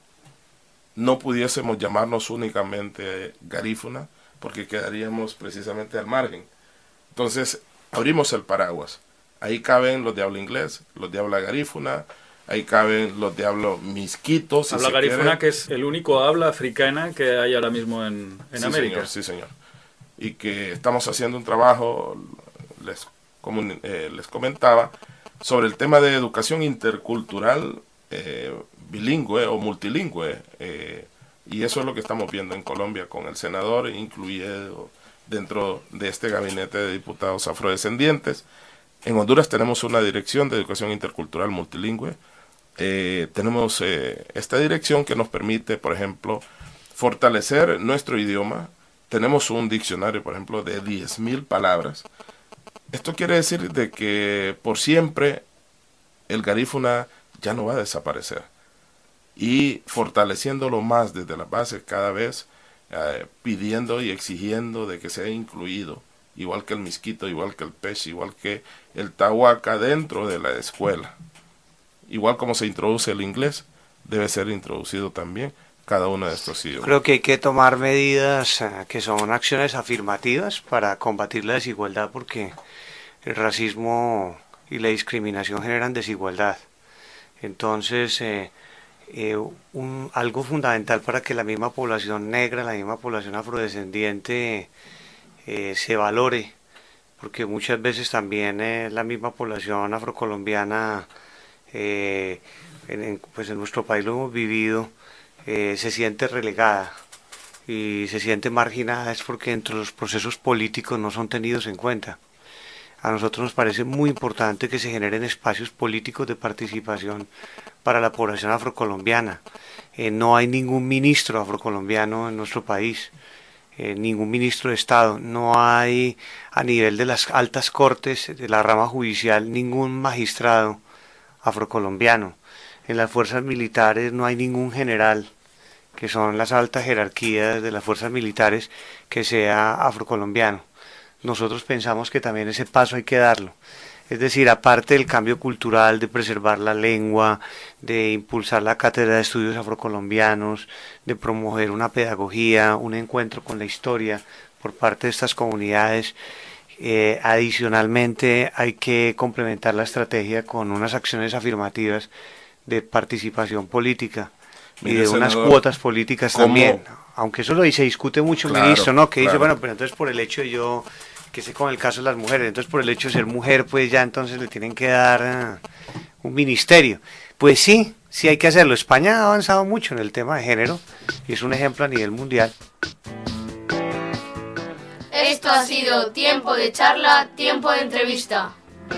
no pudiésemos llamarnos únicamente garífuna, porque quedaríamos precisamente al margen. Entonces, abrimos el paraguas. Ahí caben los de habla inglés, los de habla garífuna, ahí caben los de habla misquito. Si habla garífuna, que es el único habla africana que hay ahora mismo en, en sí, América. Señor, sí, señor. Y que estamos haciendo un trabajo, les, como, eh, les comentaba, sobre el tema de educación intercultural eh, bilingüe o multilingüe, eh, y eso es lo que estamos viendo en Colombia con el senador incluido dentro de este gabinete de diputados afrodescendientes. En Honduras tenemos una dirección de educación intercultural multilingüe. Eh, tenemos eh, esta dirección que nos permite, por ejemplo, fortalecer nuestro idioma. Tenemos un diccionario, por ejemplo, de diez mil palabras. Esto quiere decir de que por siempre el garífuna ya no va a desaparecer. Y fortaleciéndolo más desde la base cada vez, eh, pidiendo y exigiendo de que sea incluido, igual que el misquito, igual que el peche, igual que el tahuaca dentro de la escuela. Igual como se introduce el inglés, debe ser introducido también cada uno de estos idiomas. Creo que hay que tomar medidas eh, que son acciones afirmativas para combatir la desigualdad, porque el racismo y la discriminación generan desigualdad. Entonces, eh, eh, un, algo fundamental para que la misma población negra, la misma población afrodescendiente eh, se valore, porque muchas veces también eh, la misma población afrocolombiana, eh, en, en, pues en nuestro país lo hemos vivido, eh, se siente relegada y se siente marginada, es porque dentro de los procesos políticos no son tenidos en cuenta. A nosotros nos parece muy importante que se generen espacios políticos de participación para la población afrocolombiana. Eh, no hay ningún ministro afrocolombiano en nuestro país, eh, ningún ministro de Estado. No hay a nivel de las altas cortes, de la rama judicial, ningún magistrado afrocolombiano. En las fuerzas militares no hay ningún general, que son las altas jerarquías de las fuerzas militares, que sea afrocolombiano. Nosotros pensamos que también ese paso hay que darlo. Es decir, aparte del cambio cultural, de preservar la lengua, de impulsar la cátedra de estudios afrocolombianos, de promover una pedagogía, un encuentro con la historia por parte de estas comunidades, eh, adicionalmente hay que complementar la estrategia con unas acciones afirmativas de participación política y Mire, de senador, unas cuotas políticas ¿cómo? también. Aunque eso lo dice, discute mucho, Claro, ministro, ¿no? Que claro. dice, bueno, pero entonces por el hecho de yo, que sé con el caso de las mujeres, entonces por el hecho de ser mujer, pues ya entonces le tienen que dar uh, un ministerio. Pues sí, sí hay que hacerlo. España ha avanzado mucho en el tema de género y es un ejemplo a nivel mundial. Esto ha sido Tiempo de Charla, Tiempo de Entrevista.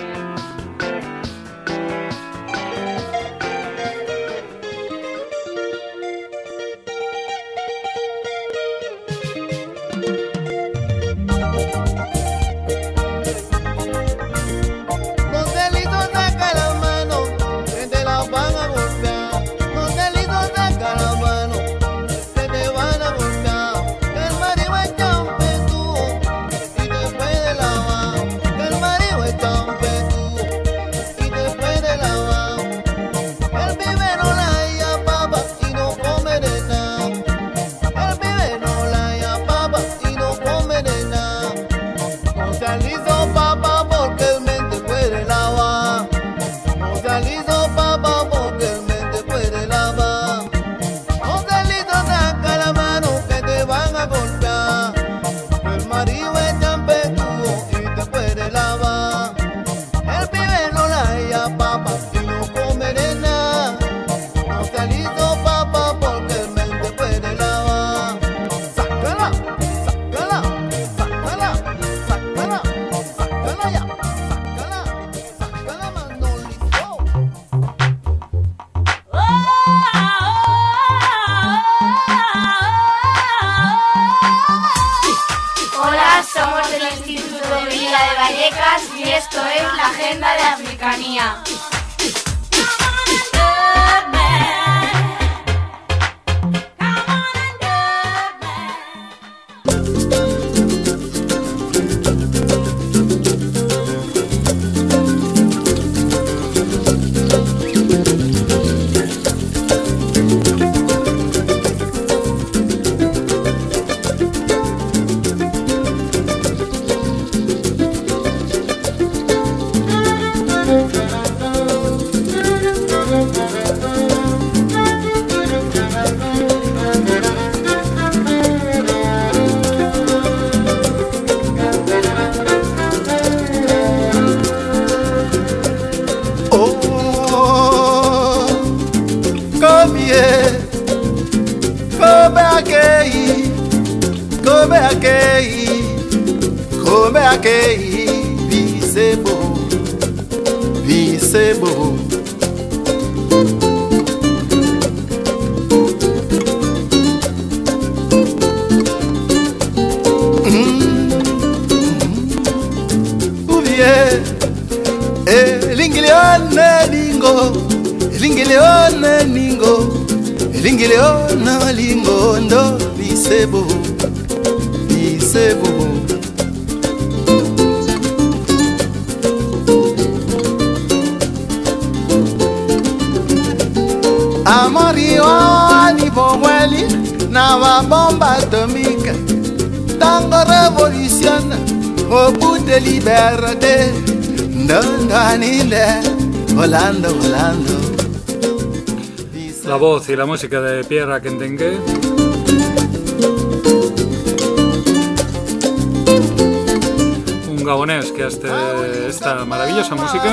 Y esto es la Agenda de Africanía. akei, come akei, visebo, visebo. Elingileona lingo, elingileona lingo, elingileona lingo ndo bisebo, bisebo. Amorio ni bomweli na wa bomba atomique, tango revoluciona, au bout de liberté. Volando, volando. La voz y la música de Pierre Akentengue. Un gabonés que hace esta maravillosa música.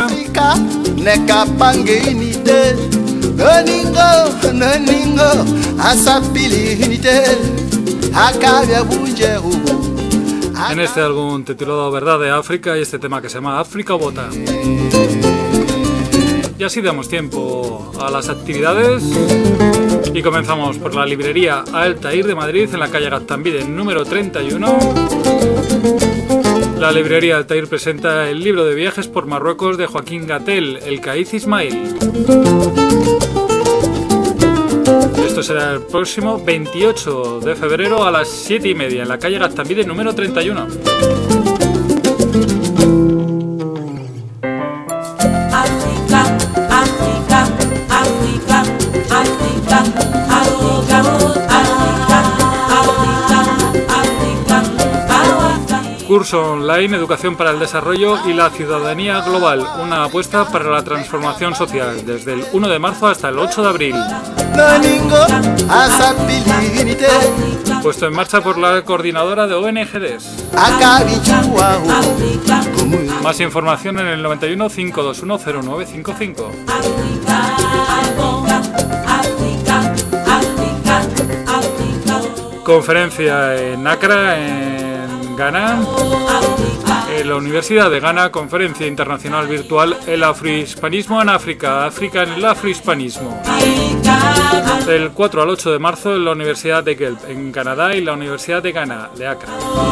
En este álbum titulado Verdad de África y este tema que se llama África Bota. Y así damos tiempo a las actividades y comenzamos por la librería Altair de Madrid en la calle Gaztambide número treinta y uno. La librería Altair presenta el libro de viajes por Marruecos de Joaquín Gatel, El Caiz Ismail. Esto será el próximo veintiocho de febrero a las siete y media en la calle Gaztambide número treinta y uno. África, África, África, África, África, África, África. Curso online, Educación para el Desarrollo y la Ciudadanía Global, una apuesta para la transformación social, desde el uno de marzo hasta el ocho de abril. Puesto en marcha por la coordinadora de O N G Ds. Más información en el noventa y uno, cinco dos uno, cero nueve cinco cinco. Conferencia en Accra, en Ghana. En la Universidad de Ghana, conferencia internacional virtual El afrohispanismo en África, África en el afrohispanismo. Del cuatro al ocho de marzo en la Universidad de Guelph, en Canadá, y la Universidad de Ghana, de Accra.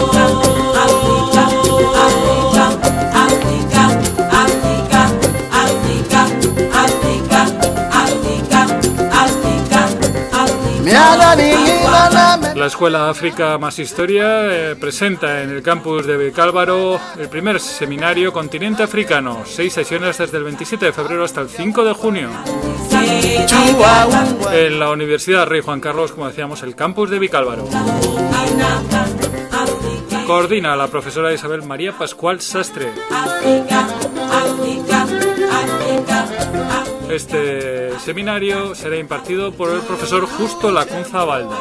La Escuela África Más Historia eh, presenta en el campus de Vicálvaro el primer seminario Continente Africano, seis sesiones desde el veintisiete de febrero hasta el cinco de junio. En la Universidad Rey Juan Carlos, como decíamos, el campus de Vicálvaro. Coordina la profesora Isabel María Pascual Sastre. Este seminario será impartido por el profesor Justo Lacunza Balda.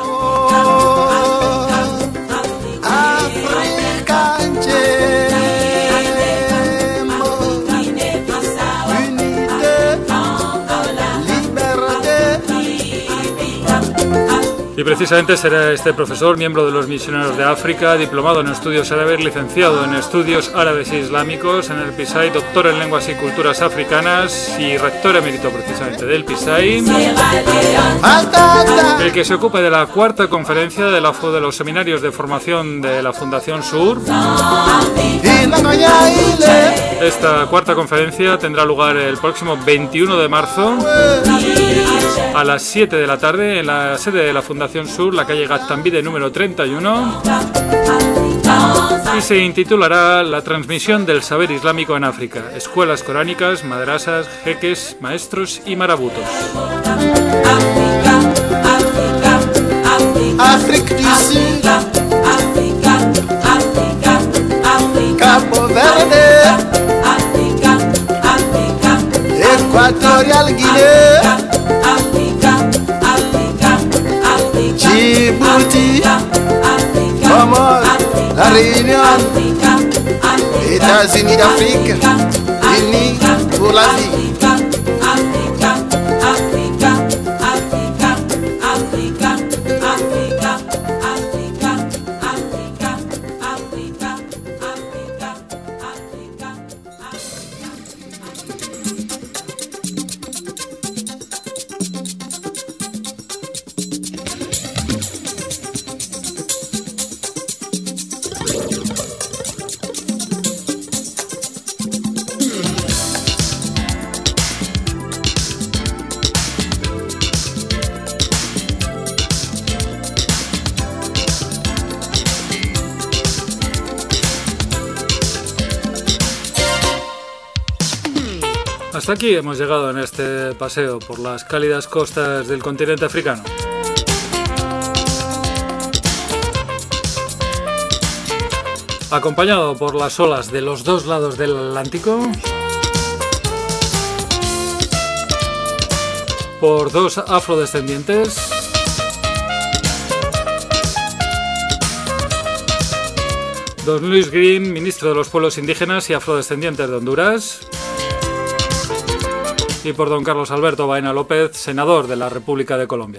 Y precisamente será este profesor, miembro de los Misioneros de África, diplomado en estudios árabes, licenciado en estudios árabes e islámicos en el P I S A I, doctor en lenguas y culturas africanas y rector emérito precisamente del P I S A I, el que se ocupa de la cuarta conferencia de, la, de los seminarios de formación de la Fundación Sur. Esta cuarta conferencia tendrá lugar el próximo veintiuno de marzo a las siete de la tarde en la sede de la Fundación Sur, la calle Gaztambide número treinta y uno, y se intitulará La transmisión del saber islámico en África, escuelas coránicas, madrasas, jeques, maestros y marabutos. África du Sud, Cabo Verde, Equatorial Guinea, Djibouti, Comores, La Réunion, États-Unis d'Afrique, unis pour la vie. hasta aquí hemos llegado en este paseo por las cálidas costas del continente africano. Acompañado por las olas de los dos lados del Atlántico, por dos afrodescendientes, don Luis Green, ministro de los Pueblos Indígenas y Afrodescendientes de Honduras, y por don Carlos Alberto Baena López, senador de la República de Colombia.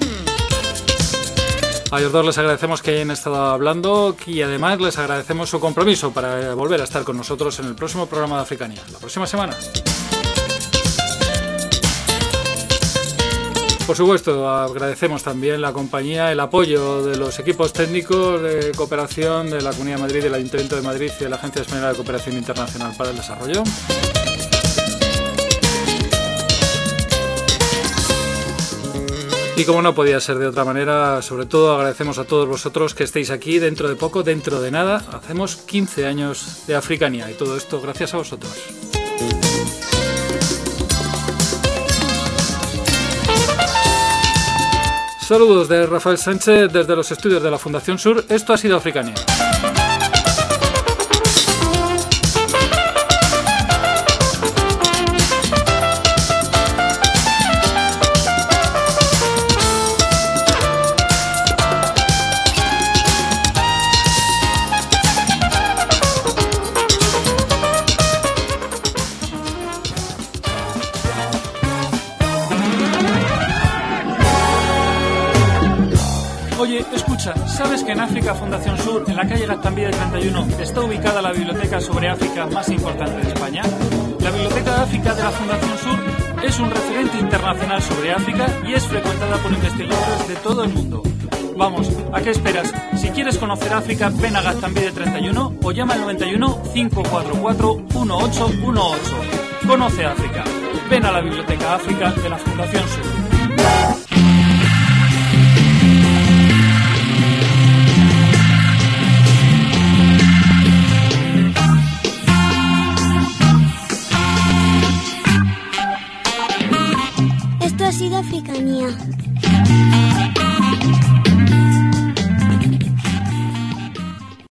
A ellos dos les agradecemos que hayan estado hablando y además les agradecemos su compromiso para volver a estar con nosotros en el próximo programa de Africanía, la próxima semana. Por supuesto, agradecemos también la compañía, el apoyo de los equipos técnicos de cooperación de la Comunidad de Madrid, del Ayuntamiento de Madrid y de la Agencia Española de Cooperación Internacional para el Desarrollo. Y como no podía ser de otra manera, sobre todo agradecemos a todos vosotros que estéis aquí. Dentro de poco, dentro de nada, hacemos quince años de Africanía y todo esto gracias a vosotros. Saludos de Rafael Sánchez desde los estudios de la Fundación Sur. Esto ha sido Africanía. Oye, escucha, ¿sabes que en África Fundación Sur, en la calle Gaztambide treinta y uno, está ubicada la biblioteca sobre África más importante de España? La Biblioteca de África de la Fundación Sur es un referente internacional sobre África y es frecuentada por investigadores de todo el mundo. Vamos, ¿a qué esperas? Si quieres conocer África, ven a Gaztambide treinta y uno o llama al noventa y uno, cinco cuatro cuatro, uno ocho uno ocho. Conoce África. Ven a la Biblioteca África de la Fundación Sur. Esto ha sido Africanía.